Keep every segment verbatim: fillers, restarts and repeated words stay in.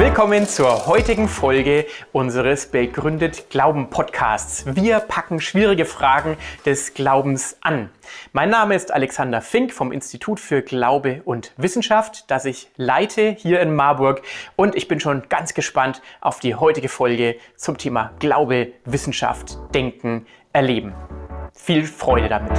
Willkommen zur heutigen Folge unseres Begründet Glauben Podcasts. Wir packen schwierige Fragen des Glaubens an. Mein Name ist Alexander Fink vom Institut für Glaube und Wissenschaft, das ich leite hier in Marburg, und ich bin schon ganz gespannt auf die heutige Folge zum Thema Glaube, Wissenschaft, Denken, Erleben. Viel Freude damit!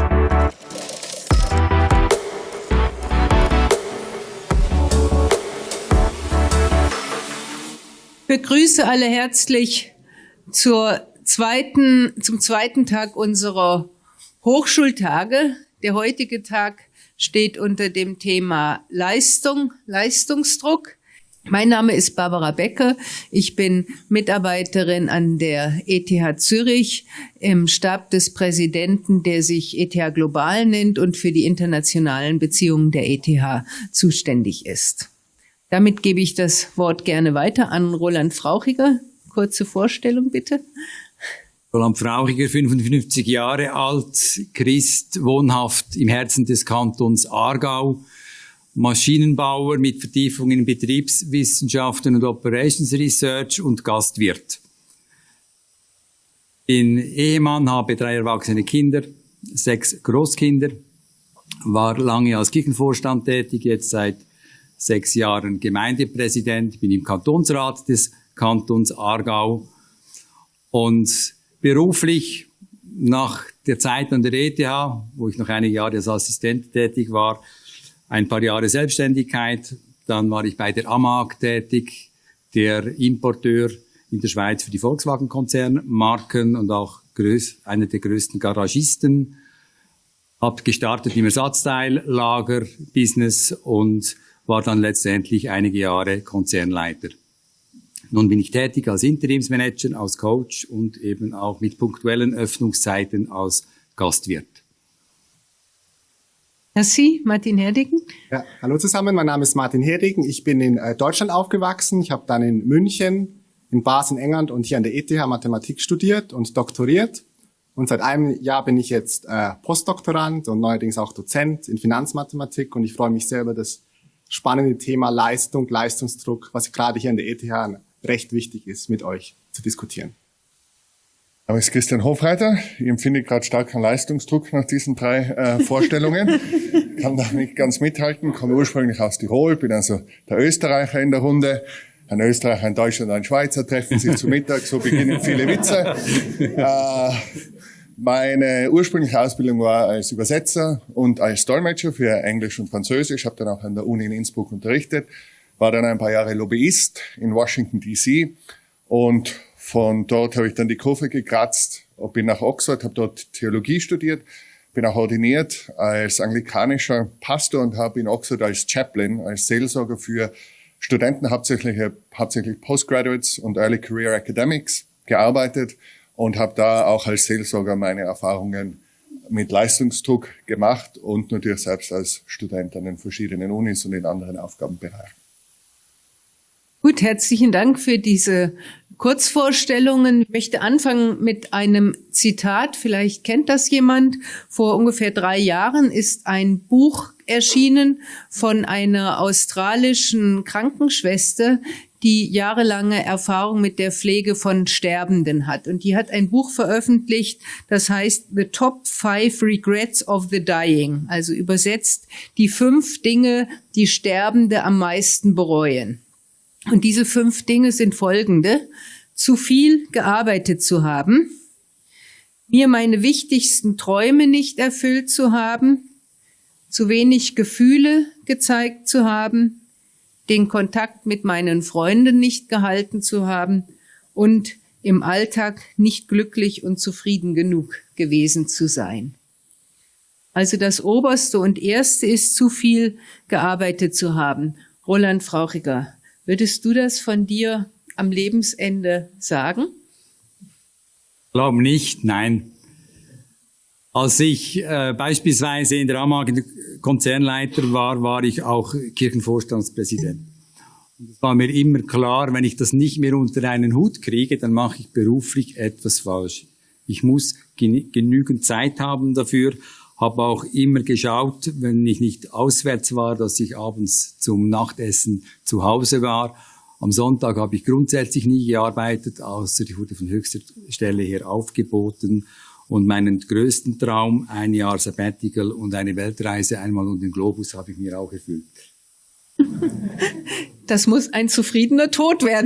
Ich begrüße alle herzlich zur zweiten, zum zweiten Tag unserer Hochschultage. Der heutige Tag steht unter dem Thema Leistung, Leistungsdruck. Mein Name ist Barbara Becker. Ich bin Mitarbeiterin an der E T H Zürich im Stab des Präsidenten, der sich E T H Global nennt und für die internationalen Beziehungen der E T H zuständig ist. Damit gebe ich das Wort gerne weiter an Roland Frauchiger. Kurze Vorstellung, bitte. Roland Frauchiger, fünfundfünfzig Jahre alt, Christ, wohnhaft im Herzen des Kantons Aargau, Maschinenbauer mit Vertiefung in Betriebswissenschaften und Operations Research und Gastwirt. Bin Ehemann, habe drei erwachsene Kinder, sechs Großkinder, war lange als Kirchenvorstand tätig, jetzt seit sechs Jahren Gemeindepräsident, bin im Kantonsrat des Kantons Aargau und beruflich nach der Zeit an der E T H, wo ich noch einige Jahre als Assistent tätig war, ein paar Jahre Selbstständigkeit, dann war ich bei der A M A G tätig, der Importeur in der Schweiz für die Volkswagen-Konzernmarken und auch größ, einer der größten Garagisten, habe gestartet im Ersatzteillager-Business und war dann letztendlich einige Jahre Konzernleiter. Nun bin ich tätig als Interimsmanager, als Coach und eben auch mit punktuellen Öffnungszeiten als Gastwirt. Merci, Martin Herdigen. Ja, hallo zusammen, mein Name ist Martin Herdigen. Ich bin in äh, Deutschland aufgewachsen. Ich habe dann in München, in Basel, in England und hier an der E T H Mathematik studiert und doktoriert. Und seit einem Jahr bin ich jetzt äh, Postdoktorand und neuerdings auch Dozent in Finanzmathematik. Und ich freue mich sehr über das spannende Thema Leistung, Leistungsdruck, was gerade hier an der E T H recht wichtig ist, mit euch zu diskutieren. Mein Name ist Christian Hofreiter. Ich empfinde gerade starken Leistungsdruck nach diesen drei äh, Vorstellungen. Kann da nicht ganz mithalten, komme ursprünglich aus Tirol, bin also der Österreicher in der Runde. Ein Österreicher, ein Deutscher und ein Schweizer treffen sich zu Mittag, so beginnen viele Witze. Äh, Meine ursprüngliche Ausbildung war als Übersetzer und als Dolmetscher für Englisch und Französisch. Habe dann auch an der Uni in Innsbruck unterrichtet. War dann ein paar Jahre Lobbyist in Washington D C und von dort habe ich dann die Kurve gekratzt, bin nach Oxford, habe dort Theologie studiert, bin auch ordiniert als anglikanischer Pastor und habe in Oxford als Chaplain, als Seelsorger für Studenten, hauptsächlich, hauptsächlich Postgraduates und Early Career Academics gearbeitet. Und habe da auch als Seelsorger meine Erfahrungen mit Leistungsdruck gemacht und natürlich selbst als Student an den verschiedenen Unis und in anderen Aufgabenbereichen. Gut, herzlichen Dank für diese Kurzvorstellungen. Ich möchte anfangen mit einem Zitat. Vielleicht kennt das jemand. Vor ungefähr drei Jahren ist ein Buch erschienen von einer australischen Krankenschwester, die jahrelange Erfahrung mit der Pflege von Sterbenden hat. Und die hat ein Buch veröffentlicht, das heißt The Top Five Regrets of the Dying. Also übersetzt die fünf Dinge, die Sterbende am meisten bereuen. Und diese fünf Dinge sind folgende: zu viel gearbeitet zu haben, mir meine wichtigsten Träume nicht erfüllt zu haben, zu wenig Gefühle gezeigt zu haben, den Kontakt mit meinen Freunden nicht gehalten zu haben und im Alltag nicht glücklich und zufrieden genug gewesen zu sein. Also das Oberste und Erste ist, zu viel gearbeitet zu haben. Roland Frauchiger, würdest du das von dir am Lebensende sagen? Ich glaube nicht, nein. Als ich äh, beispielsweise in der A M A G Konzernleiter war, war ich auch Kirchenvorstandspräsident. Und es war mir immer klar, wenn ich das nicht mehr unter einen Hut kriege, dann mache ich beruflich etwas falsch. Ich muss gen- genügend Zeit haben dafür, habe auch immer geschaut, wenn ich nicht auswärts war, dass ich abends zum Nachtessen zu Hause war. Am Sonntag habe ich grundsätzlich nie gearbeitet, außer ich wurde von höchster Stelle her aufgeboten. Und meinen größten Traum, ein Jahr Sabbatical und eine Weltreise einmal um den Globus, habe ich mir auch erfüllt. Das muss ein zufriedener Tod werden.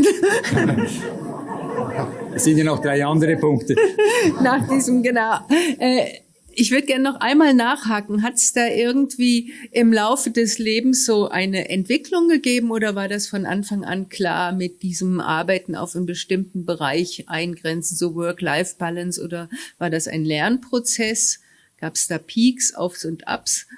Es sind ja noch drei andere Punkte. Nach diesem, genau. Äh, ich würde gerne noch einmal nachhaken. Hat es da irgendwie im Laufe des Lebens so eine Entwicklung gegeben oder war das von Anfang an klar mit diesem Arbeiten auf einen bestimmten Bereich eingrenzen, so Work-Life-Balance, oder war das ein Lernprozess? Gab es da Peaks, Aufs und Ups?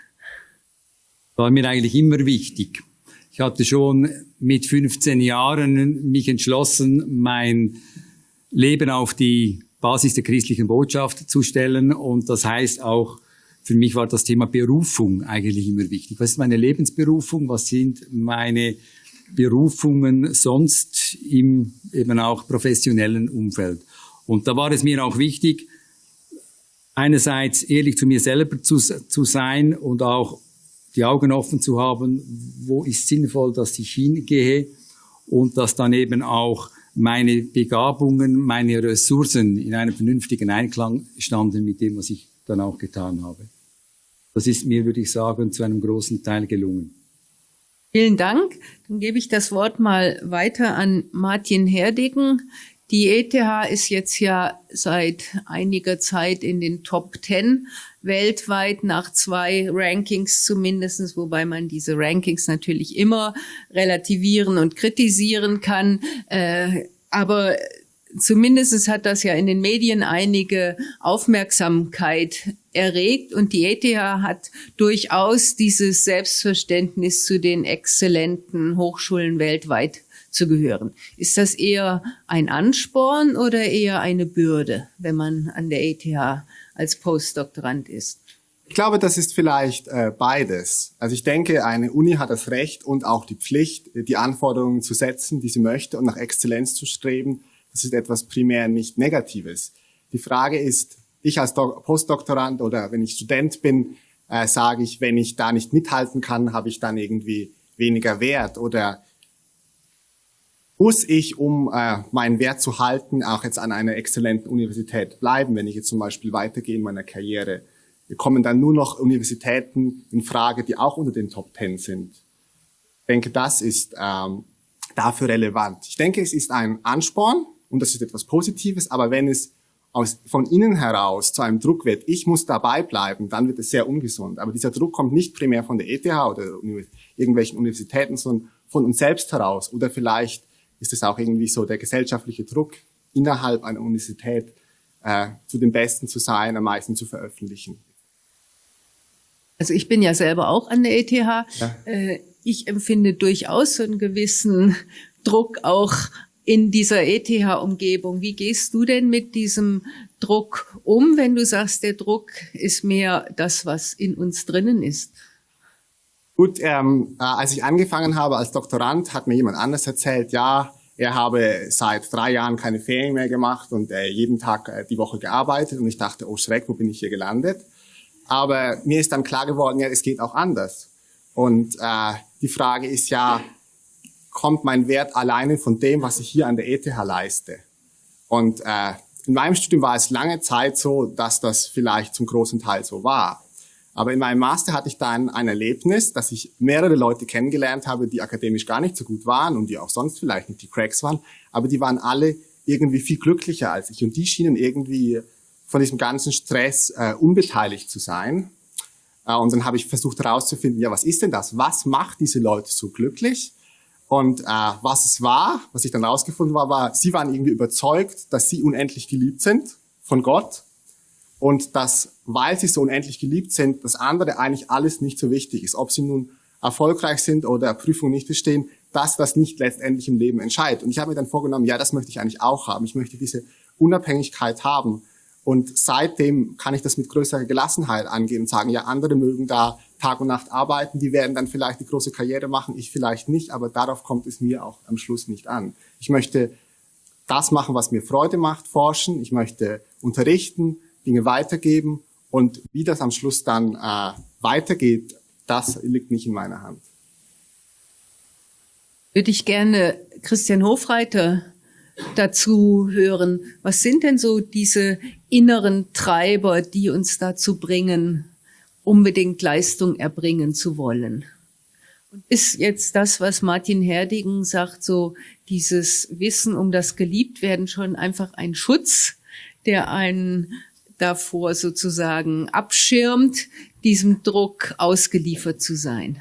War mir eigentlich immer wichtig. Ich hatte schon mit fünfzehn Jahren mich entschlossen, mein Leben auf die Basis der christlichen Botschaft zu stellen. Und das heißt auch, für mich war das Thema Berufung eigentlich immer wichtig. Was ist meine Lebensberufung? Was sind meine Berufungen sonst im eben auch professionellen Umfeld? Und da war es mir auch wichtig, einerseits ehrlich zu mir selber zu, zu sein und auch die Augen offen zu haben, wo ist sinnvoll, dass ich hingehe, und dass dann eben auch meine Begabungen, meine Ressourcen in einem vernünftigen Einklang standen mit dem, was ich dann auch getan habe. Das ist mir, würde ich sagen, zu einem großen Teil gelungen. Vielen Dank. Dann gebe ich das Wort mal weiter an Martin Herdegen. Die E T H ist jetzt ja seit einiger Zeit in den Top Ten weltweit, nach zwei Rankings zumindest, wobei man diese Rankings natürlich immer relativieren und kritisieren kann. Äh, aber zumindest hat das ja in den Medien einige Aufmerksamkeit erregt, und die E T H hat durchaus dieses Selbstverständnis, zu den exzellenten Hochschulen weltweit zu gehören. Ist das eher ein Ansporn oder eher eine Bürde, wenn man an der E T H als Postdoktorand ist? Ich glaube, das ist vielleicht äh, beides. Also ich denke, eine Uni hat das Recht und auch die Pflicht, die Anforderungen zu setzen, die sie möchte, und nach Exzellenz zu streben. Das ist etwas primär nicht Negatives. Die Frage ist, ich als Do- Postdoktorand oder wenn ich Student bin, äh, sage ich, wenn ich da nicht mithalten kann, habe ich dann irgendwie weniger Wert, oder muss ich, um äh, meinen Wert zu halten, auch jetzt an einer exzellenten Universität bleiben? Wenn ich jetzt zum Beispiel weitergehe in meiner Karriere, wir kommen dann nur noch Universitäten in Frage, die auch unter den Top Ten sind. Ich denke, das ist ähm, dafür relevant. Ich denke, es ist ein Ansporn und das ist etwas Positives, aber wenn es aus, von innen heraus zu einem Druck wird, ich muss dabei bleiben, dann wird es sehr ungesund. Aber dieser Druck kommt nicht primär von der E T H oder irgendwelchen Universitäten, sondern von uns selbst heraus, oder vielleicht ist es auch irgendwie so der gesellschaftliche Druck, innerhalb einer Universität äh, zu den Besten zu sein, am meisten zu veröffentlichen. Also ich bin ja selber auch an der E T H. Ja. Äh, ich empfinde durchaus so einen gewissen Druck auch in dieser E T H-Umgebung. Wie gehst du denn mit diesem Druck um, wenn du sagst, der Druck ist mehr das, was in uns drinnen ist? Gut, ähm, äh, als ich angefangen habe als Doktorand, hat mir jemand anders erzählt, ja, er habe seit drei Jahren keine Ferien mehr gemacht und äh, jeden Tag äh, die Woche gearbeitet, und ich dachte, oh Schreck, wo bin ich hier gelandet? Aber mir ist dann klar geworden, ja, es geht auch anders. Und äh, die Frage ist ja, kommt mein Wert alleine von dem, was ich hier an der E T H leiste? Und äh, in meinem Studium war es lange Zeit so, dass das vielleicht zum großen Teil so war. Aber in meinem Master hatte ich dann ein Erlebnis, dass ich mehrere Leute kennengelernt habe, die akademisch gar nicht so gut waren und die auch sonst vielleicht nicht die Cracks waren, aber die waren alle irgendwie viel glücklicher als ich, und die schienen irgendwie von diesem ganzen Stress äh, unbeteiligt zu sein. Äh, und dann habe ich versucht herauszufinden, ja, was ist denn das? Was macht diese Leute so glücklich? Und äh, was es war, was ich dann rausgefunden war, war, sie waren irgendwie überzeugt, dass sie unendlich geliebt sind von Gott. Und dass, weil sie so unendlich geliebt sind, das andere eigentlich alles nicht so wichtig ist. Ob sie nun erfolgreich sind oder Prüfungen nicht bestehen, dass das nicht letztendlich im Leben entscheidet. Und ich habe mir dann vorgenommen, ja, das möchte ich eigentlich auch haben. Ich möchte diese Unabhängigkeit haben. Und seitdem kann ich das mit größerer Gelassenheit angehen und sagen, ja, andere mögen da Tag und Nacht arbeiten, die werden dann vielleicht die große Karriere machen, ich vielleicht nicht, aber darauf kommt es mir auch am Schluss nicht an. Ich möchte das machen, was mir Freude macht, forschen. Ich möchte unterrichten, Dinge weitergeben, und wie das am Schluss dann äh, weitergeht, das liegt nicht in meiner Hand. Würde ich gerne Christian Hofreiter dazu hören. Was sind denn so diese inneren Treiber, die uns dazu bringen, unbedingt Leistung erbringen zu wollen? Und ist jetzt das, was Martin Herdigen sagt, so dieses Wissen um das Geliebtwerden schon einfach ein Schutz, der einen davor sozusagen abschirmt, diesem Druck ausgeliefert zu sein?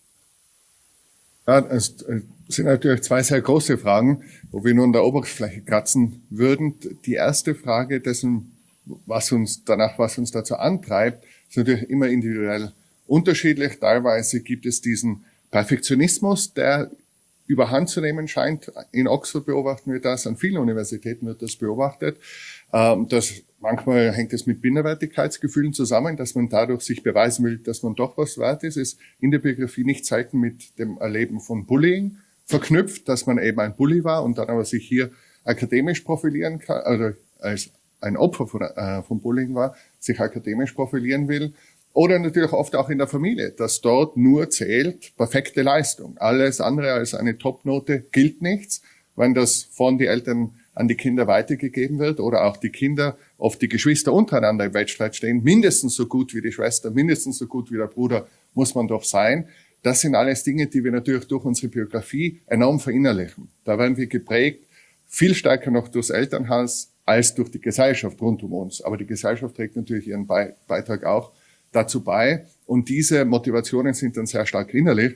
Ja, es sind natürlich zwei sehr große Fragen, wo wir nur an der Oberfläche kratzen würden. Die erste Frage dessen, was uns danach, was uns dazu antreibt, ist natürlich immer individuell unterschiedlich. Teilweise gibt es diesen Perfektionismus, der überhand zu nehmen scheint. In Oxford beobachten wir das, an vielen Universitäten wird das beobachtet. Das, manchmal hängt es mit Minderwertigkeitsgefühlen zusammen, dass man dadurch sich beweisen will, dass man doch was wert ist. Es ist in der Biografie nicht selten mit dem Erleben von Bullying verknüpft, dass man eben ein Bully war und dann aber sich hier akademisch profilieren kann, oder als ein Opfer von, äh, von Bullying war, sich akademisch profilieren will. Oder natürlich oft auch in der Familie, dass dort nur zählt perfekte Leistung. Alles andere als eine Topnote gilt nichts, wenn das von den Eltern an die Kinder weitergegeben wird oder auch die Kinder, oft die Geschwister untereinander im Wettstreit stehen, mindestens so gut wie die Schwester, mindestens so gut wie der Bruder muss man doch sein. Das sind alles Dinge, die wir natürlich durch unsere Biografie enorm verinnerlichen. Da werden wir geprägt, viel stärker noch durchs Elternhaus als durch die Gesellschaft rund um uns. Aber die Gesellschaft trägt natürlich ihren Beitrag auch dazu bei. Und diese Motivationen sind dann sehr stark innerlich.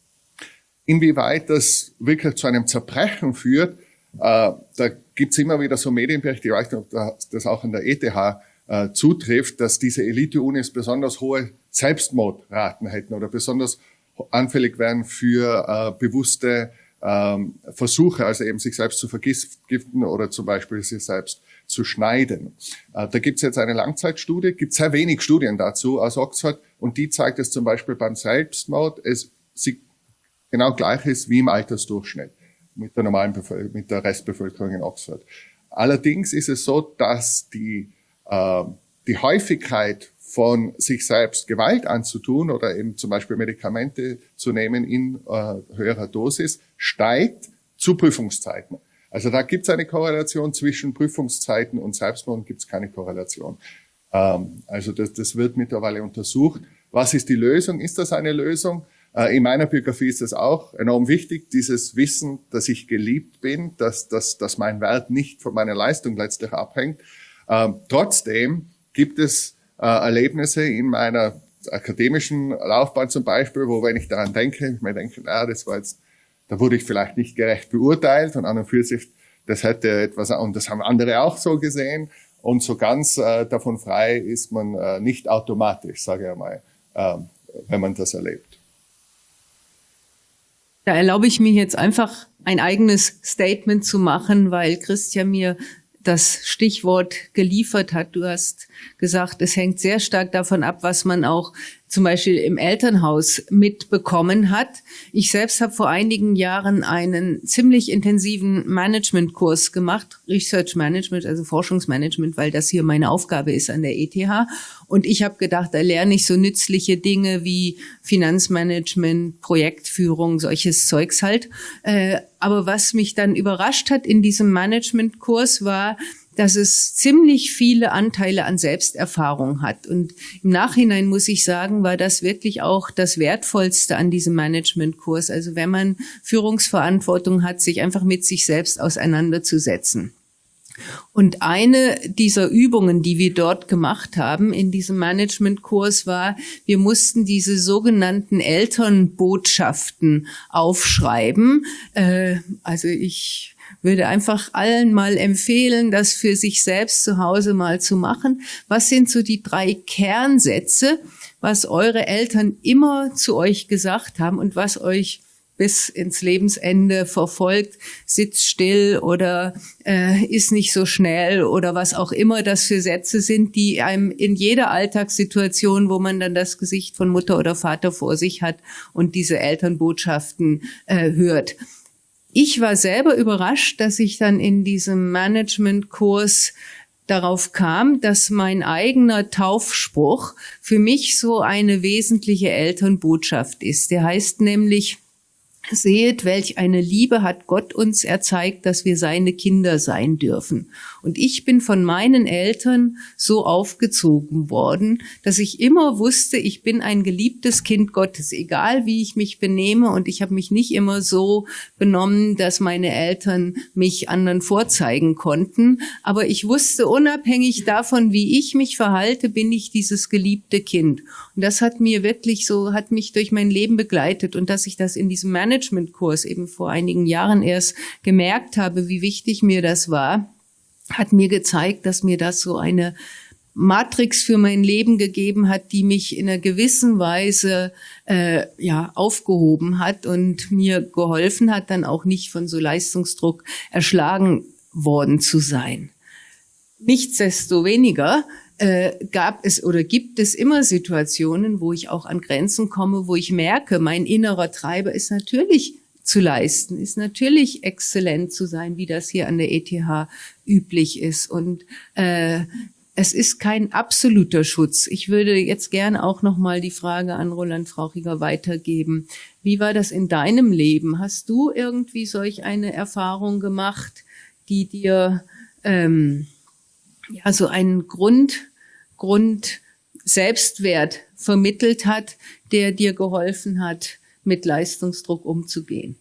Inwieweit das wirklich zu einem Zerbrechen führt, äh, da gibt's immer wieder so Medienberichte, ich weiß nicht, ob das auch an der E T H äh, zutrifft, dass diese Elite-Unis besonders hohe Selbstmordraten hätten oder besonders anfällig wären für äh, bewusste ähm, Versuche, also eben sich selbst zu vergiften oder zum Beispiel sich selbst zu schneiden. Äh, da gibt's jetzt eine Langzeitstudie, gibt sehr wenig Studien dazu aus Oxford und die zeigt, dass zum Beispiel beim Selbstmord es sie genau gleich ist wie im Altersdurchschnitt mit der normalen Bevölkerung, mit der Restbevölkerung in Oxford. Allerdings ist es so, dass die äh, die Häufigkeit von sich selbst Gewalt anzutun oder eben zum Beispiel Medikamente zu nehmen in äh, höherer Dosis steigt zu Prüfungszeiten. Also da gibt es eine Korrelation zwischen Prüfungszeiten und Selbstmord, gibt es keine Korrelation. Ähm, also das, das wird mittlerweile untersucht. Was ist die Lösung? Ist das eine Lösung? Äh, in meiner Biografie ist das auch enorm wichtig, dieses Wissen, dass ich geliebt bin, dass, dass, dass mein Wert nicht von meiner Leistung letztlich abhängt. Ähm, trotzdem gibt es äh, Erlebnisse in meiner akademischen Laufbahn zum Beispiel, wo, wenn ich daran denke, ich mir denke, na, das war jetzt, da wurde ich vielleicht nicht gerecht beurteilt und an und für sich, das hätte etwas, und das haben andere auch so gesehen, und so ganz äh, davon frei ist man äh, nicht automatisch, sage ich mal, äh, wenn man das erlebt. Da erlaube ich mir jetzt einfach ein eigenes Statement zu machen, weil Christian mir das Stichwort geliefert hat. Du hast gesagt, es hängt sehr stark davon ab, was man auch zum Beispiel im Elternhaus mitbekommen hat. Ich selbst habe vor einigen Jahren einen ziemlich intensiven Managementkurs gemacht, Research Management, also Forschungsmanagement, weil das hier meine Aufgabe ist an der E T H. Und ich habe gedacht, da lerne ich so nützliche Dinge wie Finanzmanagement, Projektführung, solches Zeugs halt. Äh, aber was mich dann überrascht hat in diesem Managementkurs war, dass es ziemlich viele Anteile an Selbsterfahrung hat. Und im Nachhinein muss ich sagen, war das wirklich auch das Wertvollste an diesem Managementkurs. Also wenn man Führungsverantwortung hat, sich einfach mit sich selbst auseinanderzusetzen. Und eine dieser Übungen, die wir dort gemacht haben in diesem Managementkurs, war, wir mussten diese sogenannten Elternbotschaften aufschreiben. Äh, also ich würde einfach allen mal empfehlen, das für sich selbst zu Hause mal zu machen. Was sind so die drei Kernsätze, was eure Eltern immer zu euch gesagt haben und was euch bis ins Lebensende verfolgt? Sitz still oder äh, ist nicht so schnell oder was auch immer das für Sätze sind, die einem in jeder Alltagssituation, wo man dann das Gesicht von Mutter oder Vater vor sich hat und diese Elternbotschaften äh, hört. Ich war selber überrascht, dass ich dann in diesem Managementkurs darauf kam, dass mein eigener Taufspruch für mich so eine wesentliche Elternbotschaft ist. Der heißt nämlich, sehet, welch eine Liebe hat Gott uns erzeigt, dass wir seine Kinder sein dürfen. Und ich bin von meinen Eltern so aufgezogen worden, dass ich immer wusste, ich bin ein geliebtes Kind Gottes, egal wie ich mich benehme. Und ich habe mich nicht immer so benommen, dass meine Eltern mich anderen vorzeigen konnten. Aber ich wusste, unabhängig davon, wie ich mich verhalte, bin ich dieses geliebte Kind. Und das hat mir wirklich so, hat mich durch mein Leben begleitet. Und dass ich das in diesem Managementkurs eben vor einigen Jahren erst gemerkt habe, wie wichtig mir das war, hat mir gezeigt, dass mir das so eine Matrix für mein Leben gegeben hat, die mich in einer gewissen Weise äh, ja aufgehoben hat und mir geholfen hat, dann auch nicht von so Leistungsdruck erschlagen worden zu sein. Nichtsdestoweniger äh, gab es oder gibt es immer Situationen, wo ich auch an Grenzen komme, wo ich merke, mein innerer Treiber ist natürlich zu leisten, ist natürlich exzellent zu sein, wie das hier an der E T H üblich ist. Und äh, es ist kein absoluter Schutz. Ich würde jetzt gerne auch noch mal die Frage an Roland Frauchiger weitergeben. Wie war das in deinem Leben? Hast du irgendwie solch eine Erfahrung gemacht, die dir ähm, ja so einen Grund, Grund Selbstwert vermittelt hat, der dir geholfen hat, mit Leistungsdruck umzugehen?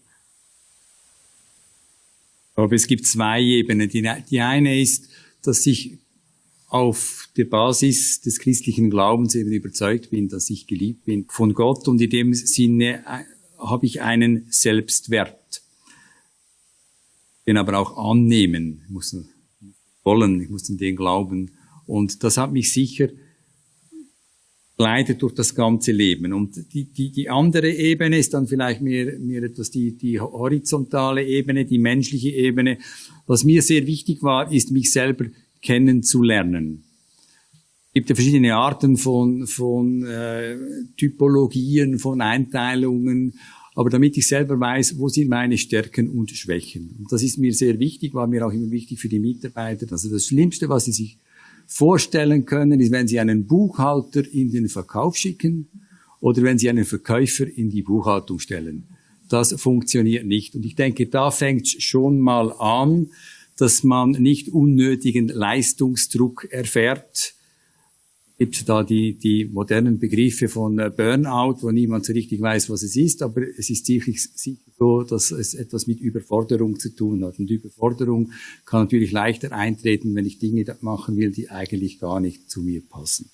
Aber es gibt zwei Ebenen. Die, die eine ist, dass ich auf der Basis des christlichen Glaubens eben überzeugt bin, dass ich geliebt bin von Gott, und in dem Sinne habe ich einen Selbstwert. Den aber auch annehmen, ich muss wollen, ich muss an den glauben. Und das hat mich sicher leidet durch das ganze Leben. Und die, die, die andere Ebene ist dann vielleicht mehr, mehr etwas die, die horizontale Ebene, die menschliche Ebene. Was mir sehr wichtig war, ist, mich selber kennenzulernen. Es gibt ja verschiedene Arten von, von äh, Typologien, von Einteilungen, aber damit ich selber weiß, wo sind meine Stärken und Schwächen. Und das ist mir sehr wichtig, war mir auch immer wichtig für die Mitarbeiter. Also das Schlimmste, was sie sich vorstellen können, ist, wenn Sie einen Buchhalter in den Verkauf schicken oder wenn Sie einen Verkäufer in die Buchhaltung stellen. Das funktioniert nicht. Und ich denke, da fängt es schon mal an, dass man nicht unnötigen Leistungsdruck erfährt. Es gibt da die, die modernen Begriffe von Burnout, wo niemand so richtig weiß, was es ist, aber es ist sicher so, dass es etwas mit Überforderung zu tun hat. Und Überforderung kann natürlich leichter eintreten, wenn ich Dinge machen will, die eigentlich gar nicht zu mir passen.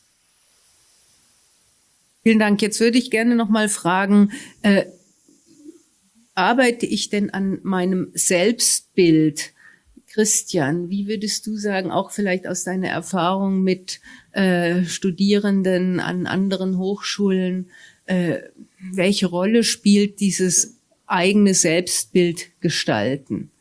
Vielen Dank. Jetzt würde ich gerne noch mal fragen, äh, arbeite ich denn an meinem Selbstbild? Christian, wie würdest du sagen, auch vielleicht aus deiner Erfahrung mit äh, Studierenden an anderen Hochschulen, äh, welche Rolle spielt dieses eigene Selbstbild gestalten?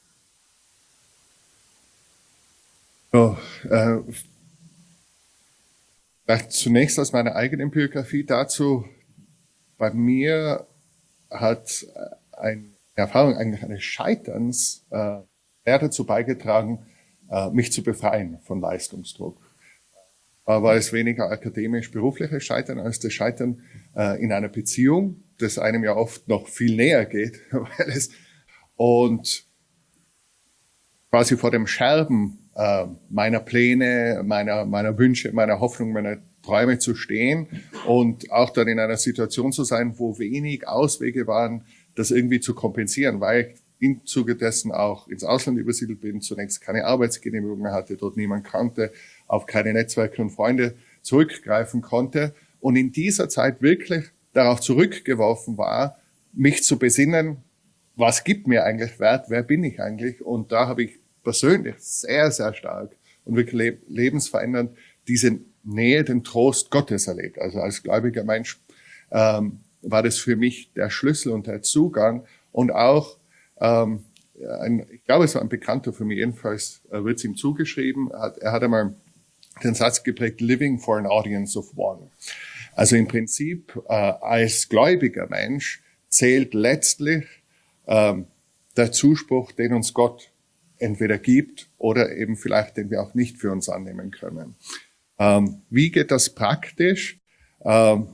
So, äh, vielleicht zunächst aus meiner eigenen Biografie dazu. Bei mir hat eine Erfahrung eigentlich eines Scheiterns äh, Er dazu beigetragen, mich zu befreien von Leistungsdruck. War es weniger akademisch-berufliches Scheitern als das Scheitern in einer Beziehung, das einem ja oft noch viel näher geht, weil es und quasi vor dem Scherben meiner Pläne, meiner meiner Wünsche, meiner Hoffnung, meiner Träume zu stehen und auch dann in einer Situation zu sein, wo wenig Auswege waren, das irgendwie zu kompensieren, weil ich im Zuge dessen auch ins Ausland übersiedelt bin, zunächst keine Arbeitsgenehmigung hatte, dort niemand kannte, auf keine Netzwerke und Freunde zurückgreifen konnte und in dieser Zeit wirklich darauf zurückgeworfen war, mich zu besinnen, was gibt mir eigentlich Wert, wer bin ich eigentlich? Und da habe ich persönlich sehr, sehr stark und wirklich lebensverändernd diese Nähe, den Trost Gottes erlebt. Also als gläubiger Mensch ähm, war das für mich der Schlüssel und der Zugang und auch Ähm, ein, ich glaube, es war ein Bekannter von mir, jedenfalls äh, wird es ihm zugeschrieben, er hat, er hat einmal den Satz geprägt, living for an audience of one. Also im Prinzip äh, als gläubiger Mensch zählt letztlich ähm, der Zuspruch, den uns Gott entweder gibt oder eben vielleicht, den wir auch nicht für uns annehmen können. Ähm, wie geht das praktisch? Ähm,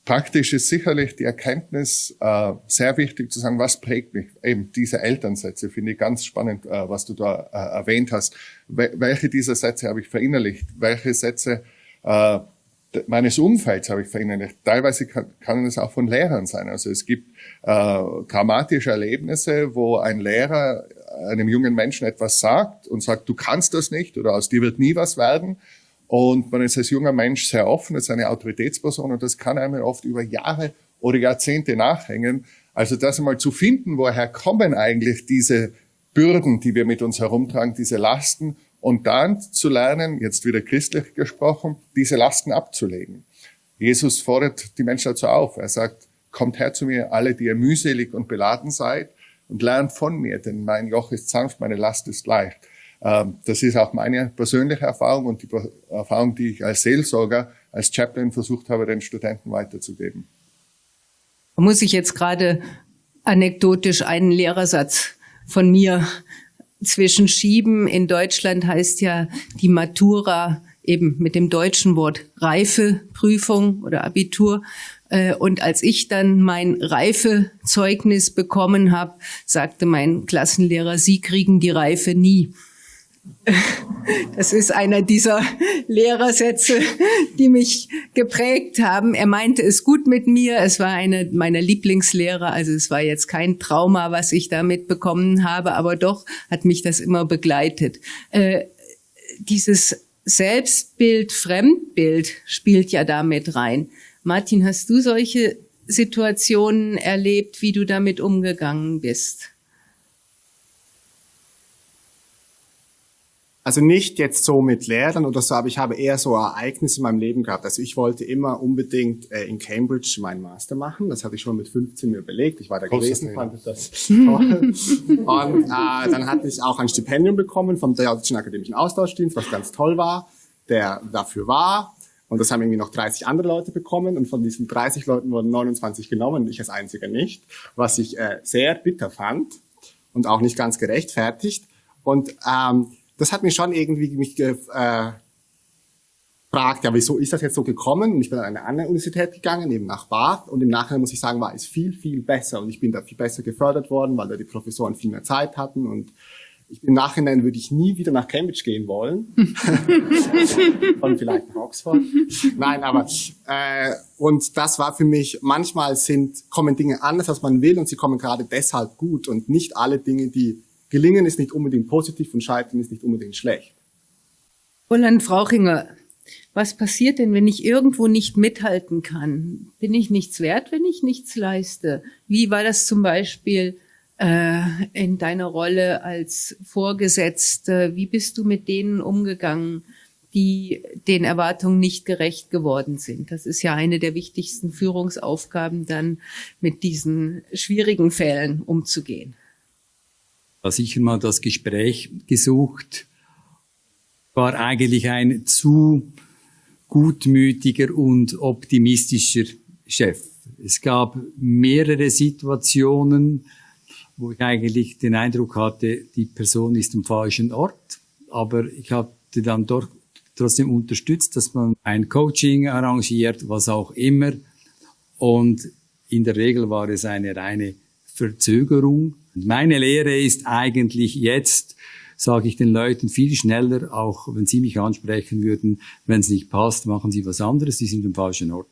praktisch ist sicherlich die Erkenntnis äh, sehr wichtig zu sagen, was prägt mich? Eben diese Elternsätze finde ich ganz spannend, äh, was du da äh, erwähnt hast. Wel- welche dieser Sätze habe ich verinnerlicht? Welche Sätze äh, meines Umfelds habe ich verinnerlicht? Teilweise kann, kann es auch von Lehrern sein. Also es gibt äh, dramatische Erlebnisse, wo ein Lehrer einem jungen Menschen etwas sagt und sagt, du kannst das nicht oder aus dir wird nie was werden. Und man ist als junger Mensch sehr offen, ist eine Autoritätsperson und das kann einem oft über Jahre oder Jahrzehnte nachhängen. Also das einmal zu finden, woher kommen eigentlich diese Bürden, die wir mit uns herumtragen, diese Lasten, und dann zu lernen, jetzt wieder christlich gesprochen, diese Lasten abzulegen. Jesus fordert die Menschen dazu auf. Er sagt, kommt her zu mir, alle, die ihr mühselig und beladen seid, und lernt von mir, denn mein Joch ist sanft, meine Last ist leicht. Das ist auch meine persönliche Erfahrung und die Erfahrung, die ich als Seelsorger, als Chaplain versucht habe, den Studenten weiterzugeben. Da muss ich jetzt gerade anekdotisch einen Lehrersatz von mir zwischenschieben. In Deutschland heißt ja die Matura eben mit dem deutschen Wort Reifeprüfung oder Abitur. Und als ich dann mein Reifezeugnis bekommen habe, sagte mein Klassenlehrer, Sie kriegen die Reife nie. Das ist einer dieser Lehrersätze, die mich geprägt haben. Er meinte es gut mit mir. Es war einer meiner Lieblingslehrer. Also es war jetzt kein Trauma, was ich da mitbekommen habe, aber doch hat mich das immer begleitet. Äh, dieses Selbstbild, Fremdbild spielt ja damit rein. Martin, hast du solche Situationen erlebt, wie du damit umgegangen bist? Also nicht jetzt so mit Lehrern oder so, aber ich habe eher so Ereignisse in meinem Leben gehabt. Also ich wollte immer unbedingt äh, in Cambridge meinen Master machen. Das hatte ich schon mit fünfzehn mir überlegt. Ich war da gewesen, fand das toll. Und äh, dann hatte ich auch ein Stipendium bekommen vom Deutschen Akademischen Austauschdienst, was ganz toll war, der dafür war. Und das haben irgendwie noch dreißig andere Leute bekommen. Und von diesen dreißig Leuten wurden neunundzwanzig genommen und ich als einziger nicht. Was ich äh, sehr bitter fand und auch nicht ganz gerechtfertigt. Und ähm, das hat mich schon irgendwie mich gefragt, äh, ja, wieso ist das jetzt so gekommen? Und ich bin an eine andere Universität gegangen, eben nach Bath. Und im Nachhinein muss ich sagen, war es viel, viel besser. Und ich bin da viel besser gefördert worden, weil da die Professoren viel mehr Zeit hatten. Und ich, im Nachhinein würde ich nie wieder nach Cambridge gehen wollen. Und vielleicht nach Oxford. Nein, aber äh, und das war für mich, manchmal sind kommen Dinge anders, als man will. Und sie kommen gerade deshalb gut. Und nicht alle Dinge, die gelingen, ist nicht unbedingt positiv und scheitern ist nicht unbedingt schlecht. Roland Frauchinger, was passiert denn, wenn ich irgendwo nicht mithalten kann? Bin ich nichts wert, wenn ich nichts leiste? Wie war das zum Beispiel äh, in deiner Rolle als Vorgesetzte? Wie bist du mit denen umgegangen, die den Erwartungen nicht gerecht geworden sind? Das ist ja eine der wichtigsten Führungsaufgaben, dann mit diesen schwierigen Fällen umzugehen. Sicher mal das Gespräch gesucht, war eigentlich ein zu gutmütiger und optimistischer Chef. Es gab mehrere Situationen, wo ich eigentlich den Eindruck hatte, die Person ist am falschen Ort, aber ich hatte dann doch trotzdem unterstützt, dass man ein Coaching arrangiert, was auch immer, und in der Regel war es eine reine Verzögerung. Meine Lehre ist eigentlich jetzt, sage ich den Leuten viel schneller, auch wenn sie mich ansprechen würden, wenn es nicht passt, machen sie was anderes, sie sind am falschen Ort.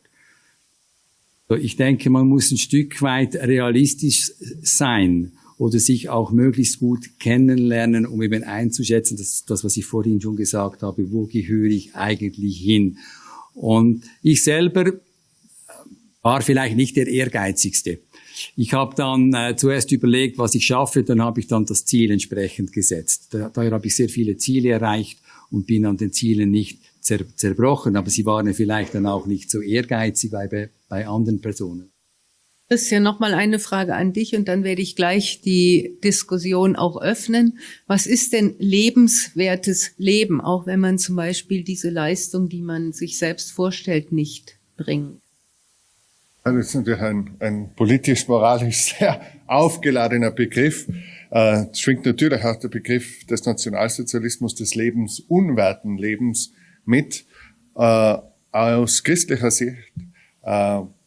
Ich denke, man muss ein Stück weit realistisch sein oder sich auch möglichst gut kennenlernen, um eben einzuschätzen, dass das, was ich vorhin schon gesagt habe, wo gehöre ich eigentlich hin. Und ich selber war vielleicht nicht der Ehrgeizigste. Ich habe dann äh, zuerst überlegt, was ich schaffe, dann habe ich dann das Ziel entsprechend gesetzt. Da, daher habe ich sehr viele Ziele erreicht und bin an den Zielen nicht zer, zerbrochen, aber sie waren vielleicht dann auch nicht so ehrgeizig wie bei, bei anderen Personen. Christian, nochmal eine Frage an dich und dann werde ich gleich die Diskussion auch öffnen. Was ist denn lebenswertes Leben, auch wenn man zum Beispiel diese Leistung, die man sich selbst vorstellt, nicht bringt? Das ist natürlich ein, ein politisch-moralisch sehr aufgeladener Begriff. Äh, schwingt natürlich auch der Begriff des Nationalsozialismus, des lebensunwerten Lebens mit. Äh, aus christlicher Sicht äh,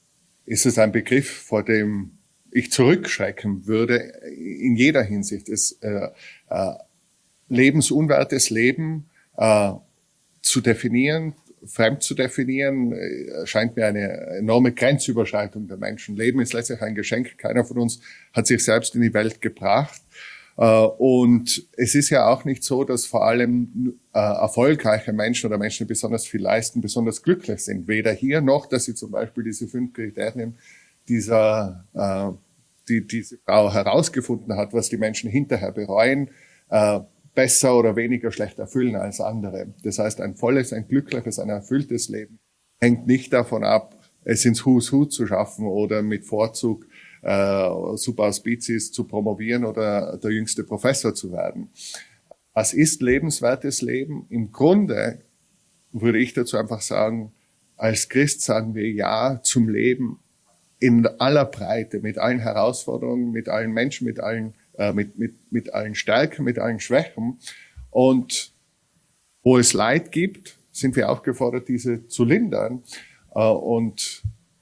ist es ein Begriff, vor dem ich zurückschrecken würde in jeder Hinsicht. Es, äh, äh, lebensunwertes Leben äh, zu definieren, fremd zu definieren, äh, scheint mir eine enorme Grenzüberschreitung der Menschen. Leben ist letztlich ein Geschenk. Keiner von uns hat sich selbst in die Welt gebracht. Äh, und es ist ja auch nicht so, dass vor allem äh, erfolgreiche Menschen oder Menschen, die besonders viel leisten, besonders glücklich sind. Weder hier noch, dass sie zum Beispiel diese fünf Kriterien dieser, äh, die diese Frau herausgefunden hat, was die Menschen hinterher bereuen, äh, besser oder weniger schlecht erfüllen als andere. Das heißt, ein volles, ein glückliches, ein erfülltes Leben hängt nicht davon ab, es ins Who's Who zu schaffen oder mit Vorzug äh, super auspiciis zu promovieren oder der jüngste Professor zu werden. Was ist lebenswertes Leben? Im Grunde würde ich dazu einfach sagen, als Christ sagen wir Ja zum Leben in aller Breite, mit allen Herausforderungen, mit allen Menschen, mit allen, äh, mit, mit, mit allen Stärken, mit allen Schwächen. Und wo es Leid gibt, sind wir aufgefordert, diese zu lindern. Äh, und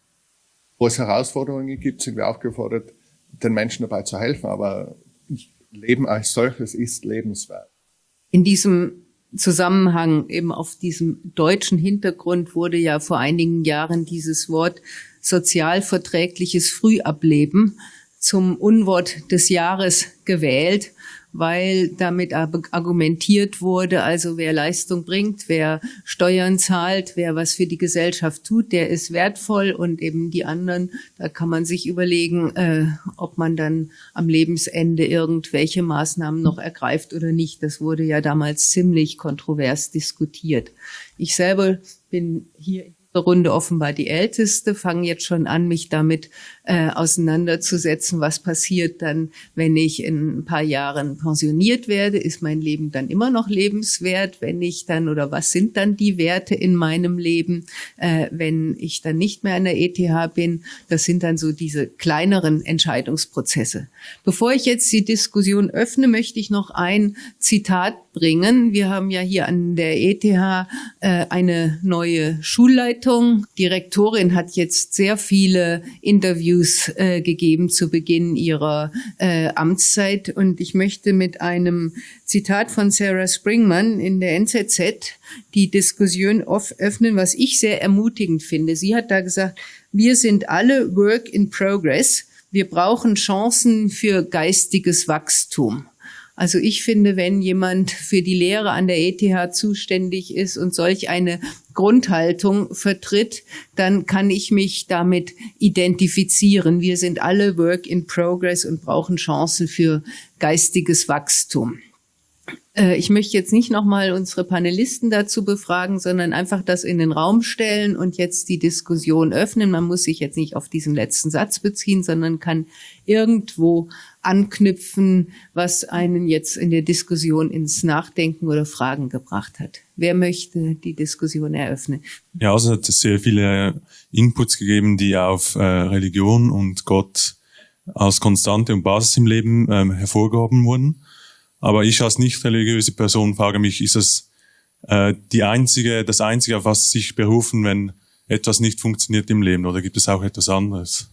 wo es Herausforderungen gibt, sind wir aufgefordert, den Menschen dabei zu helfen. Aber Leben als solches ist lebenswert. In diesem Zusammenhang, eben auf diesem deutschen Hintergrund, wurde ja vor einigen Jahren dieses Wort sozialverträgliches Frühableben zum Unwort des Jahres gewählt, weil damit argumentiert wurde, also wer Leistung bringt, wer Steuern zahlt, wer was für die Gesellschaft tut, der ist wertvoll, und eben die anderen, da kann man sich überlegen, äh, ob man dann am Lebensende irgendwelche Maßnahmen noch ergreift oder nicht. Das wurde ja damals ziemlich kontrovers diskutiert. Ich selber bin hier in dieser Runde offenbar die Älteste, fange jetzt schon an, mich damit äh, auseinanderzusetzen, was passiert dann, wenn ich in ein paar Jahren pensioniert werde. Ist mein Leben dann immer noch lebenswert, wenn ich dann, oder was sind dann die Werte in meinem Leben, äh, wenn ich dann nicht mehr an der E T H bin? Das sind dann so diese kleineren Entscheidungsprozesse. Bevor ich jetzt die Diskussion öffne, möchte ich noch ein Zitat bringen. Wir haben ja hier an der E T H äh, eine neue Schulleitung. Die Rektorin hat jetzt sehr viele Interviews äh, gegeben zu Beginn ihrer äh, Amtszeit, und ich möchte mit einem Zitat von Sarah Springmann in der N Z Z die Diskussion öffnen, was ich sehr ermutigend finde. Sie hat da gesagt, wir sind alle Work in Progress. Wir brauchen Chancen für geistiges Wachstum. Also ich finde, wenn jemand für die Lehre an der E T H zuständig ist und solch eine Grundhaltung vertritt, dann kann ich mich damit identifizieren. Wir sind alle Work in Progress und brauchen Chancen für geistiges Wachstum. Ich möchte jetzt nicht nochmal unsere Panelisten dazu befragen, sondern einfach das in den Raum stellen und jetzt die Diskussion öffnen. Man muss sich jetzt nicht auf diesen letzten Satz beziehen, sondern kann irgendwo anknüpfen, was einen jetzt in der Diskussion ins Nachdenken oder Fragen gebracht hat. Wer möchte die Diskussion eröffnen? Ja, also es hat sehr viele Inputs gegeben, die auf äh, Religion und Gott als Konstante und Basis im Leben ähm, hervorgehoben wurden. Aber ich als nicht religiöse Person frage mich, ist das äh, die einzige, das einzige, auf was sie sich berufen, wenn etwas nicht funktioniert im Leben, oder gibt es auch etwas anderes?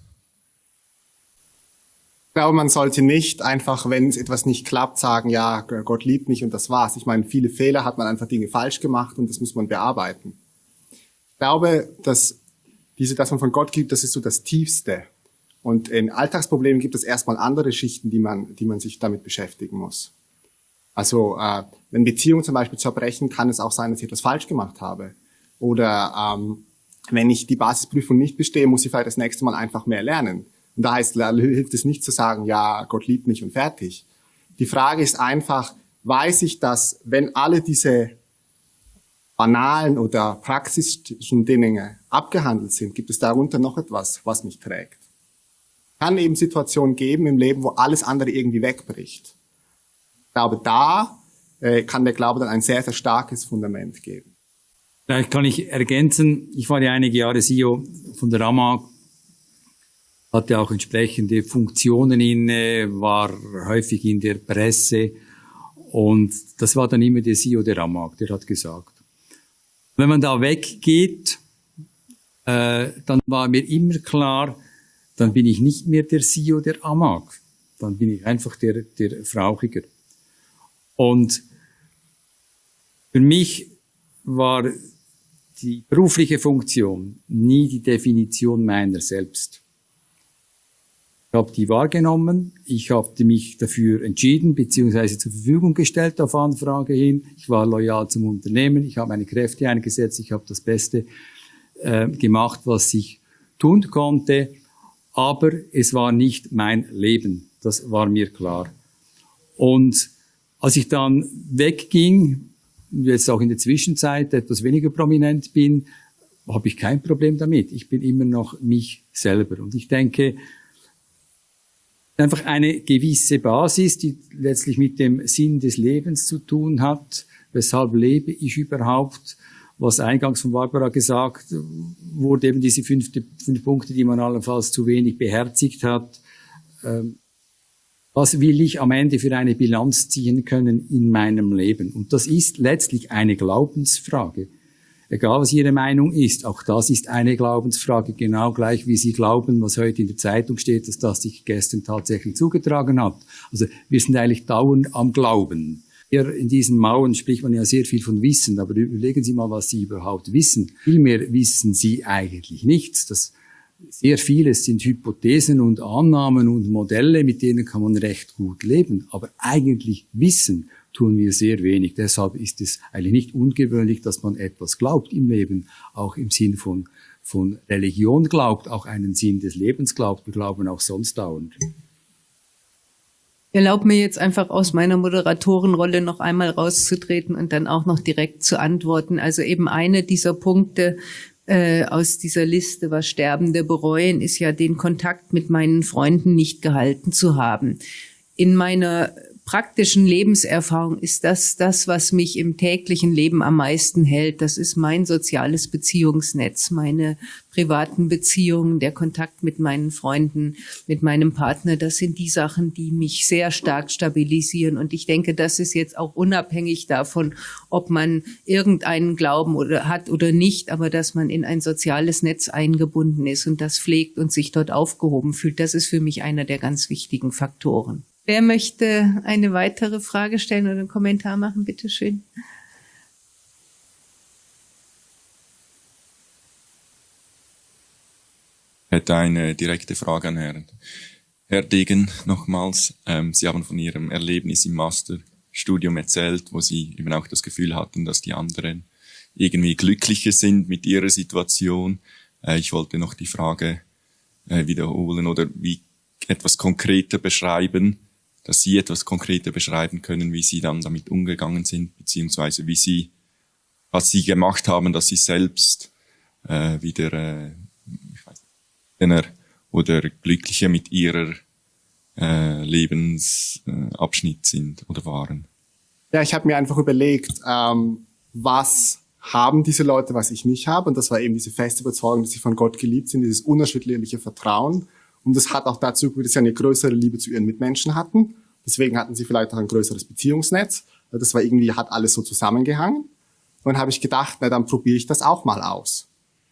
Ich glaube, man sollte nicht einfach, wenn es etwas nicht klappt, sagen, ja, Gott liebt mich und das war's. Ich meine, viele Fehler hat man einfach Dinge falsch gemacht und das muss man bearbeiten. Ich glaube, dass diese, dass man von Gott gibt, das ist so das Tiefste. Und in Alltagsproblemen gibt es erstmal andere Schichten, die man, die man sich damit beschäftigen muss. Also äh, wenn Beziehungen zum Beispiel zerbrechen, kann es auch sein, dass ich etwas falsch gemacht habe. Oder ähm, wenn ich die Basisprüfung nicht bestehe, muss ich vielleicht das nächste Mal einfach mehr lernen. Und da heißt, hilft es nicht zu sagen, ja, Gott liebt mich und fertig. Die Frage ist einfach, weiß ich, dass wenn alle diese banalen oder praktischen Dinge abgehandelt sind, gibt es darunter noch etwas, was mich trägt. Es kann eben Situationen geben im Leben, wo alles andere irgendwie wegbricht. Ich glaube, da äh, kann der Glaube dann ein sehr, sehr starkes Fundament geben. Vielleicht kann ich ergänzen, ich war ja einige Jahre C E O von der Ramag, hatte auch entsprechende Funktionen inne, war häufig in der Presse, und das war dann immer der C E O der Ramag, der hat gesagt, wenn man da weggeht, äh, dann war mir immer klar, dann bin ich nicht mehr der S I O der A M A G. Dann bin ich einfach der, der Frauchiger. Und für mich war die berufliche Funktion nie die Definition meiner selbst. Ich habe die wahrgenommen, ich habe mich dafür entschieden beziehungsweise zur Verfügung gestellt auf Anfrage hin. Ich war loyal zum Unternehmen, ich habe meine Kräfte eingesetzt, ich habe das Beste äh, gemacht, was ich tun konnte, aber es war nicht mein Leben, das war mir klar. Und als ich dann wegging, jetzt auch in der Zwischenzeit etwas weniger prominent bin, habe ich kein Problem damit. Ich bin immer noch mich selber. Und ich denke, einfach eine gewisse Basis, die letztlich mit dem Sinn des Lebens zu tun hat. Weshalb lebe ich überhaupt? Was eingangs von Barbara gesagt wurde, eben diese fünf, fünf Punkte, die man allenfalls zu wenig beherzigt hat. Ähm, Was will ich am Ende für eine Bilanz ziehen können in meinem Leben? Und das ist letztlich eine Glaubensfrage. Egal, was Ihre Meinung ist, auch das ist eine Glaubensfrage, genau gleich wie Sie glauben, was heute in der Zeitung steht, dass das sich gestern tatsächlich zugetragen hat. Also wir sind eigentlich dauernd am Glauben. Hier in diesen Mauern spricht man ja sehr viel von Wissen, aber überlegen Sie mal, was Sie überhaupt wissen. Vielmehr wissen Sie eigentlich nichts. Das Sehr vieles sind Hypothesen und Annahmen und Modelle, mit denen kann man recht gut leben. Aber eigentlich wissen tun wir sehr wenig. Deshalb ist es eigentlich nicht ungewöhnlich, dass man etwas glaubt im Leben, auch im Sinn von, von Religion glaubt, auch einen Sinn des Lebens glaubt. Wir glauben auch sonst dauernd. Erlaubt mir jetzt einfach aus meiner Moderatorenrolle noch einmal rauszutreten und dann auch noch direkt zu antworten. Also eben eine dieser Punkte, Äh, aus dieser Liste, was Sterbende bereuen, ist ja, den Kontakt mit meinen Freunden nicht gehalten zu haben. In meiner praktischen Lebenserfahrung ist das das, was mich im täglichen Leben am meisten hält. Das ist mein soziales Beziehungsnetz, meine privaten Beziehungen, der Kontakt mit meinen Freunden, mit meinem Partner. Das sind die Sachen, die mich sehr stark stabilisieren. Und ich denke, das ist jetzt auch unabhängig davon, ob man irgendeinen Glauben oder hat oder nicht, aber dass man in ein soziales Netz eingebunden ist und das pflegt und sich dort aufgehoben fühlt. Das ist für mich einer der ganz wichtigen Faktoren. Wer möchte eine weitere Frage stellen oder einen Kommentar machen? Bitte schön. Ich hätte eine direkte Frage an Herrn Herr Degen nochmals. Ähm, Sie haben von Ihrem Erlebnis im Masterstudium erzählt, wo Sie eben auch das Gefühl hatten, dass die anderen irgendwie glücklicher sind mit ihrer Situation. Äh, ich wollte noch die Frage äh, wiederholen oder wie etwas konkreter beschreiben, dass Sie etwas konkreter beschreiben können, wie Sie dann damit umgegangen sind, beziehungsweise wie Sie, was Sie gemacht haben, dass Sie selbst äh, wieder äh, ich weiß nicht, oder glücklicher mit Ihrer äh, Lebensabschnitt äh, sind oder waren. Ja, ich habe mir einfach überlegt, ähm, was haben diese Leute, was ich nicht habe, und das war eben diese feste Überzeugung, dass sie von Gott geliebt sind, dieses unerschütterliche Vertrauen. Und das hat auch dazu geführt, dass sie eine größere Liebe zu ihren Mitmenschen hatten. Deswegen hatten sie vielleicht auch ein größeres Beziehungsnetz. Das war irgendwie, hat alles so zusammengehangen. Und dann habe ich gedacht, na dann probiere ich das auch mal aus.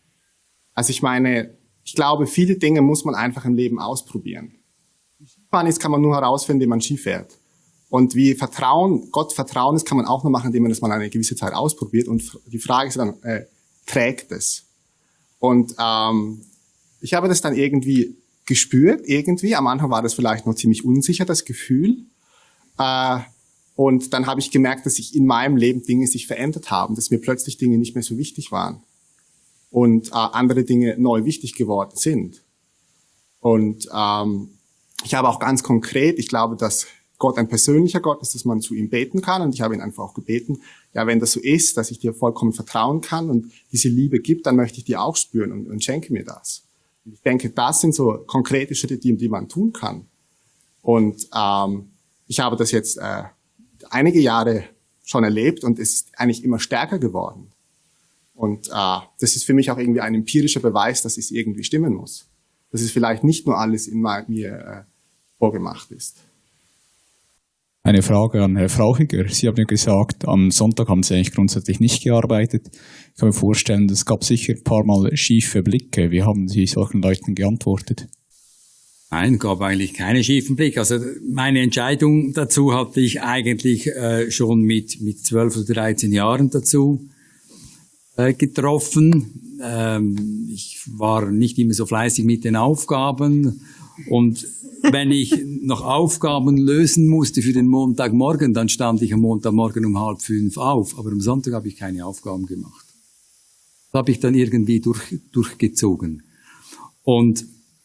Also ich meine, ich glaube, viele Dinge muss man einfach im Leben ausprobieren. Wie Skifahren ist, kann man nur herausfinden, indem man Ski fährt. Und wie Vertrauen, Gott Vertrauen ist, kann man auch nur machen, indem man das mal eine gewisse Zeit ausprobiert. Und die Frage ist dann, äh, trägt es? Und ähm, ich habe das dann irgendwie gespürt, irgendwie. Am Anfang war das vielleicht noch ziemlich unsicher, das Gefühl. Äh, und dann habe ich gemerkt, dass sich in meinem Leben Dinge sich verändert haben, dass mir plötzlich Dinge nicht mehr so wichtig waren. Und äh, andere Dinge neu wichtig geworden sind. Und ähm, ich habe auch ganz konkret, ich glaube, dass Gott ein persönlicher Gott ist, dass man zu ihm beten kann. Und ich habe ihn einfach auch gebeten, ja, wenn das so ist, dass ich dir vollkommen vertrauen kann und diese Liebe gibt, dann möchte ich die auch spüren und, und schenke mir das. Und ich denke, das sind so konkrete Schritte, die, die man tun kann. Und ähm, ich habe das jetzt äh, einige Jahre schon erlebt und es ist eigentlich immer stärker geworden. Und äh, das ist für mich auch irgendwie ein empirischer Beweis, dass es irgendwie stimmen muss. Dass es vielleicht nicht nur alles in mir äh, vorgemacht ist. Eine Frage an Herrn Frauchiger. Sie haben ja gesagt, am Sonntag haben Sie eigentlich grundsätzlich nicht gearbeitet. Ich kann mir vorstellen, es gab sicher ein paar Mal schiefe Blicke. Wie haben Sie solchen Leuten geantwortet? Nein, gab eigentlich keine schiefen Blick. Also meine Entscheidung dazu hatte ich eigentlich äh, schon mit mit zwölf oder dreizehn Jahren dazu äh, getroffen. Ähm, ich war nicht immer so fleißig mit den Aufgaben und wenn ich noch Aufgaben lösen musste für den Montagmorgen, dann stand ich am Montagmorgen um halb fünf auf. Aber am Sonntag habe ich keine Aufgaben gemacht. Das habe ich dann irgendwie durch, durchgezogen. Und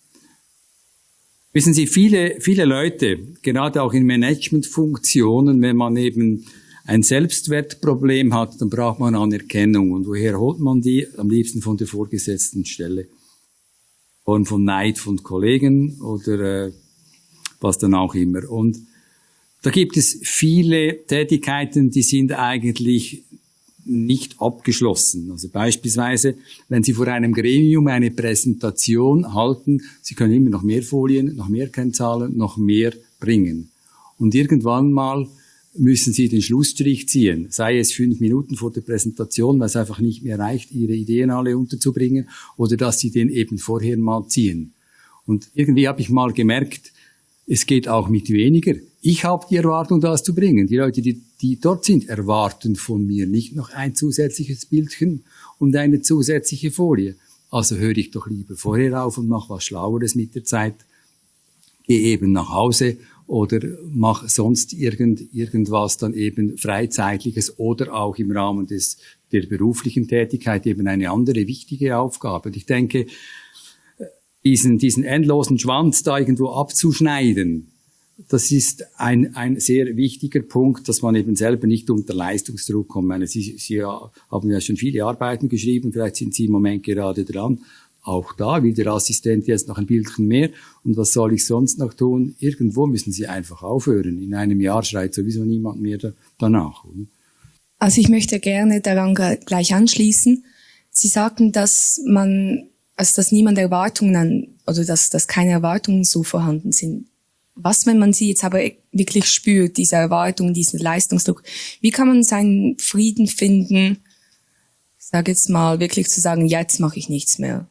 wissen Sie, viele, viele Leute, gerade auch in Managementfunktionen, wenn man eben ein Selbstwertproblem hat, dann braucht man Anerkennung. Und woher holt man die? Am liebsten von der vorgesetzten Stelle. Von, von Neid von Kollegen oder äh, was dann auch immer. Und da gibt es viele Tätigkeiten, die sind eigentlich nicht abgeschlossen. Also beispielsweise, wenn Sie vor einem Gremium eine Präsentation halten, Sie können immer noch mehr Folien, noch mehr Kennzahlen, noch mehr bringen. Und irgendwann mal müssen Sie den Schlussstrich ziehen, sei es fünf Minuten vor der Präsentation, weil es einfach nicht mehr reicht, Ihre Ideen alle unterzubringen, oder dass Sie den eben vorher mal ziehen. Und irgendwie habe ich mal gemerkt, es geht auch mit weniger. Ich habe die Erwartung, das zu bringen. Die Leute, die, die dort sind, erwarten von mir nicht noch ein zusätzliches Bildchen und eine zusätzliche Folie. Also höre ich doch lieber vorher auf und mache was Schlaueres mit der Zeit. Gehe eben nach Hause oder mache sonst irgend, irgendwas dann eben Freizeitliches oder auch im Rahmen des, der beruflichen Tätigkeit eben eine andere wichtige Aufgabe. Und ich denke, diesen, diesen endlosen Schwanz da irgendwo abzuschneiden, das ist ein, ein sehr wichtiger Punkt, dass man eben selber nicht unter Leistungsdruck kommt. Ich meine, Sie, Sie haben ja schon viele Arbeiten geschrieben, vielleicht sind Sie im Moment gerade dran. Auch da will der Assistent jetzt noch ein Bildchen mehr. Und was soll ich sonst noch tun? Irgendwo müssen Sie einfach aufhören. In einem Jahr schreit sowieso niemand mehr da, danach. Oder? Also ich möchte gerne daran gleich anschließen. Sie sagten, dass man, also dass niemand Erwartungen an, oder dass, dass keine Erwartungen so vorhanden sind. Was, wenn man sie jetzt aber wirklich spürt, diese Erwartungen, diesen Leistungsdruck? Wie kann man seinen Frieden finden, ich sage jetzt mal, wirklich zu sagen, jetzt mache ich nichts mehr?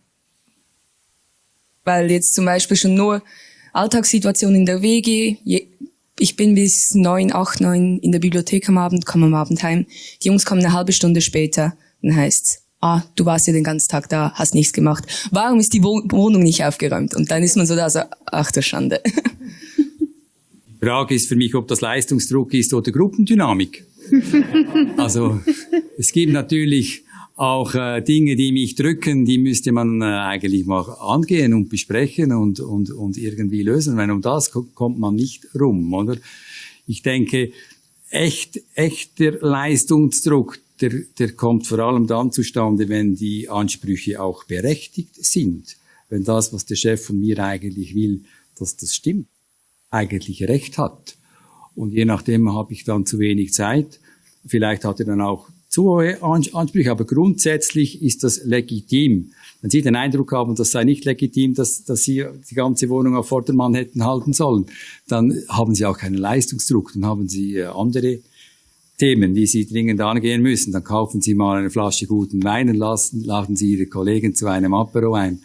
Weil jetzt zum Beispiel schon nur Alltagssituationen in der W G, ich bin bis neun, acht, neun in der Bibliothek am Abend, komme am Abend heim, die Jungs kommen eine halbe Stunde später, dann heißt's, ah, du warst ja den ganzen Tag da, hast nichts gemacht. Warum ist die Wohnung nicht aufgeräumt? Und dann ist man so da, so, ach der Schande. Die Frage ist für mich, ob das Leistungsdruck ist oder Gruppendynamik. Also es gibt natürlich auch äh, Dinge, die mich drücken, die müsste man äh, eigentlich mal angehen und besprechen und, und, und irgendwie lösen. Weil um das kommt man nicht rum, oder? Ich denke, echt, echter Leistungsdruck, der, der kommt vor allem dann zustande, wenn die Ansprüche auch berechtigt sind. Wenn das, was der Chef von mir eigentlich will, dass das stimmt, eigentlich recht hat. Und je nachdem habe ich dann zu wenig Zeit. Vielleicht hat er dann auch zu hohe Ansprüche, aber grundsätzlich ist das legitim. Wenn Sie den Eindruck haben, das sei nicht legitim, dass, dass Sie die ganze Wohnung auf Vordermann hätten halten sollen, dann haben Sie auch keinen Leistungsdruck, dann haben Sie andere Themen, die Sie dringend angehen müssen. Dann kaufen Sie mal eine Flasche guten Wein und lassen, laden Sie Ihre Kollegen zu einem Apero ein.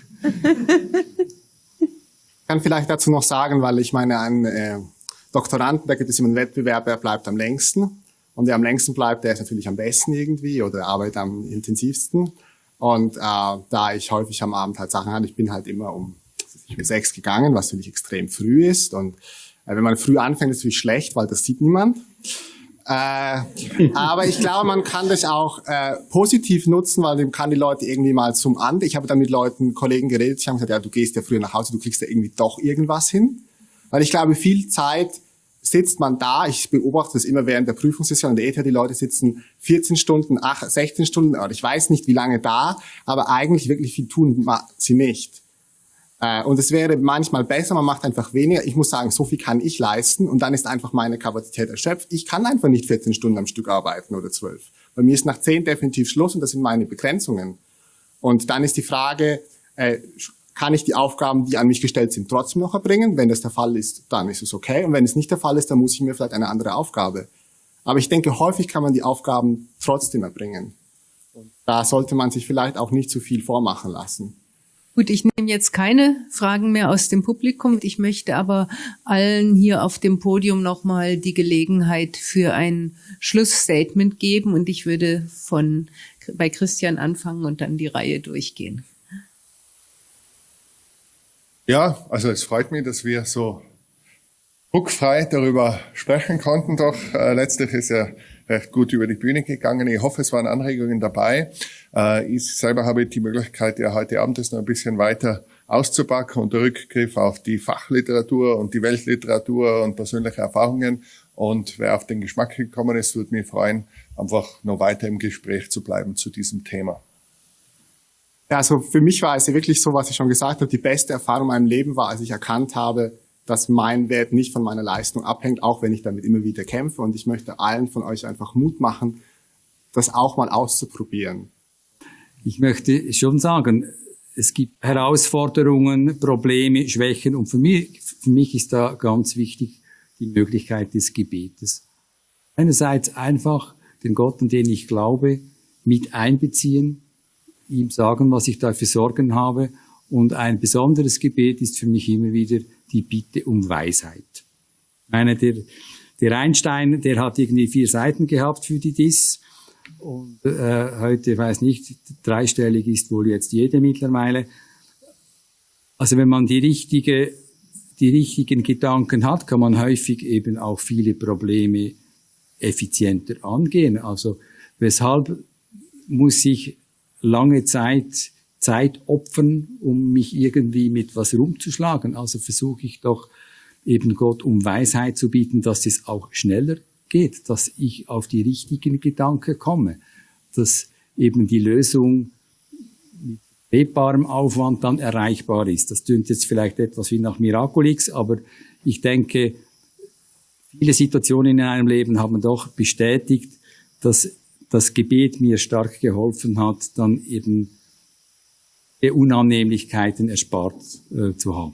Ich kann vielleicht dazu noch sagen, weil ich meine, ein äh, Doktoranden, da gibt es immer einen Wettbewerb, wer bleibt am längsten. Und wer am längsten bleibt, der ist natürlich am besten irgendwie oder arbeitet am intensivsten. Und äh, da ich häufig am Abend halt Sachen hatte, ich bin halt immer um, ich bin sechs gegangen, was natürlich extrem früh ist. Und äh, wenn man früh anfängt, ist es natürlich schlecht, weil das sieht niemand. Äh, aber ich glaube, man kann das auch äh, positiv nutzen, weil man kann die Leute irgendwie mal zum Ande. Ich habe dann mit Leuten, Kollegen geredet, die haben gesagt, ja, du gehst ja früher nach Hause, du kriegst ja irgendwie doch irgendwas hin. Weil ich glaube, viel Zeit sitzt man da, ich beobachte das immer während der Prüfungssession, in der E T H, die Leute sitzen vierzehn Stunden, sechzehn Stunden, oder ich weiß nicht, wie lange da, aber eigentlich wirklich viel tun sie nicht. Und es wäre manchmal besser, man macht einfach weniger. Ich muss sagen, so viel kann ich leisten und dann ist einfach meine Kapazität erschöpft. Ich kann einfach nicht vierzehn Stunden am Stück arbeiten oder zwölf. Bei mir ist nach zehn definitiv Schluss und das sind meine Begrenzungen. Und dann ist die Frage, kann ich die Aufgaben, die an mich gestellt sind, trotzdem noch erbringen. Wenn das der Fall ist, dann ist es okay. Und wenn es nicht der Fall ist, dann muss ich mir vielleicht eine andere Aufgabe. Aber ich denke, häufig kann man die Aufgaben trotzdem erbringen. Und da sollte man sich vielleicht auch nicht zu viel vormachen lassen. Gut, ich nehme jetzt keine Fragen mehr aus dem Publikum. Ich möchte aber allen hier auf dem Podium nochmal die Gelegenheit für ein Schlussstatement geben. Und ich würde von bei Christian anfangen und dann die Reihe durchgehen. Ja, also es freut mich, dass wir so druckfrei darüber sprechen konnten. Doch äh, letztlich ist ja recht gut über die Bühne gegangen. Ich hoffe, es waren Anregungen dabei. Äh, ich selber habe die Möglichkeit, ja heute Abend das noch ein bisschen weiter auszupacken unter Rückgriff auf die Fachliteratur und die Weltliteratur und persönliche Erfahrungen. Und wer auf den Geschmack gekommen ist, würde mich freuen, einfach noch weiter im Gespräch zu bleiben zu diesem Thema. Ja, also für mich war es ja wirklich so, was ich schon gesagt habe, die beste Erfahrung in meinem Leben war, als ich erkannt habe, dass mein Wert nicht von meiner Leistung abhängt, auch wenn ich damit immer wieder kämpfe. Und ich möchte allen von euch einfach Mut machen, das auch mal auszuprobieren. Ich möchte schon sagen, es gibt Herausforderungen, Probleme, Schwächen. Und für mich, für mich ist da ganz wichtig die Möglichkeit des Gebetes. Einerseits einfach den Gott, an den ich glaube, mit einbeziehen, ihm sagen, was ich da für Sorgen habe. Und ein besonderes Gebet ist für mich immer wieder die Bitte um Weisheit. Ich meine, der, der Einstein, der hat irgendwie vier Seiten gehabt für die D I S. Und äh, heute, weiß nicht, dreistellig ist wohl jetzt jede mittlerweile. Also wenn man die richtige, die richtigen Gedanken hat, kann man häufig eben auch viele Probleme effizienter angehen. Also weshalb muss ich lange Zeit Zeit opfern, um mich irgendwie mit was rumzuschlagen. Also versuche ich doch eben Gott um Weisheit zu bieten, dass es auch schneller geht, dass ich auf die richtigen Gedanken komme, dass eben die Lösung mit lebbarem Aufwand dann erreichbar ist. Das klingt jetzt vielleicht etwas wie nach Miraculix, aber ich denke, viele Situationen in einem Leben haben doch bestätigt, dass das Gebet mir stark geholfen hat, dann eben die Unannehmlichkeiten erspart äh, zu haben.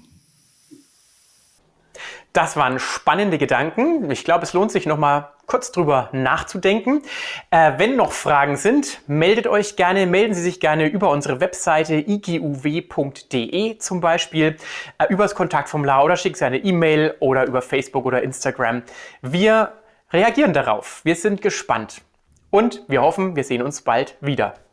Das waren spannende Gedanken. Ich glaube, es lohnt sich noch mal kurz drüber nachzudenken. Äh, wenn noch Fragen sind, meldet euch gerne, melden Sie sich gerne über unsere Webseite i g u w punkt d e zum Beispiel, äh, über das Kontaktformular oder schickt Sie eine E-Mail oder über Facebook oder Instagram. Wir reagieren darauf. Wir sind gespannt. Und wir hoffen, wir sehen uns bald wieder.